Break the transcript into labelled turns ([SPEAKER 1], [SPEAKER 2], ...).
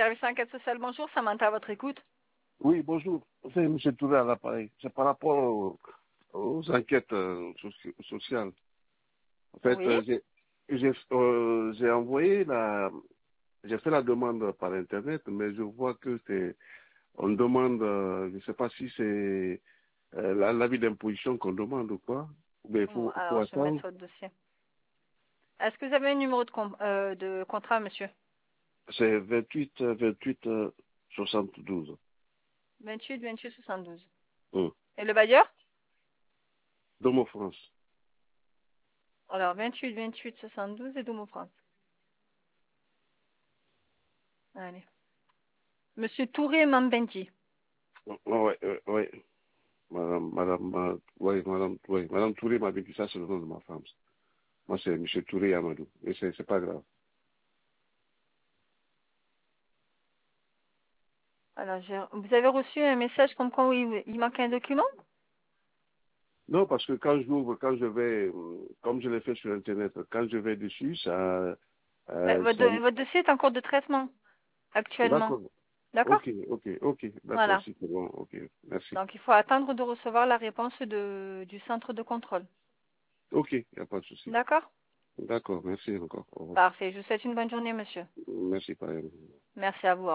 [SPEAKER 1] service enquête sociale, bonjour, Samantha à votre écoute.
[SPEAKER 2] Oui, bonjour. C'est M. Touré à l'appareil. C'est par rapport aux enquêtes sociales. En fait,
[SPEAKER 1] Oui.
[SPEAKER 2] j'ai envoyé j'ai fait la demande par Internet, mais je vois que on demande, je ne sais pas si c'est l'avis d'imposition qu'on demande ou quoi. Mais
[SPEAKER 1] Bon,
[SPEAKER 2] faut
[SPEAKER 1] alors, je vais mettre
[SPEAKER 2] attendre.
[SPEAKER 1] sur le dossier. Est-ce que vous avez un numéro de contrat, monsieur?
[SPEAKER 2] C'est 28 72.
[SPEAKER 1] 28 28 72.
[SPEAKER 2] Hum.
[SPEAKER 1] Et le bailleur?
[SPEAKER 2] Domo France.
[SPEAKER 1] Alors, 28 28 72 et Domo France. Allez. Monsieur Touré Mambenji.
[SPEAKER 2] Oui, oui. Madame Touré m'a dit ça, c'est le nom de ma femme. Moi, c'est M. Touré Amadou. Et c'est pas grave.
[SPEAKER 1] Alors, vous avez reçu un message comme quoi il manque un document?
[SPEAKER 2] Non, parce que quand je vais, comme je l'ai fait sur Internet, quand je vais dessus,
[SPEAKER 1] Ben,
[SPEAKER 2] ça...
[SPEAKER 1] votre dossier est en cours de traitement actuellement.
[SPEAKER 2] D'accord.
[SPEAKER 1] D'accord?
[SPEAKER 2] Ok. D'accord,
[SPEAKER 1] Voilà.
[SPEAKER 2] si c'est bon. Ok, merci.
[SPEAKER 1] Donc, il faut attendre de recevoir la réponse du centre de contrôle.
[SPEAKER 2] Ok, il n'y a pas de souci.
[SPEAKER 1] D'accord?
[SPEAKER 2] D'accord, merci encore. Au revoir.
[SPEAKER 1] Parfait. Je vous souhaite une bonne journée, monsieur.
[SPEAKER 2] Merci, pareil.
[SPEAKER 1] Merci à vous.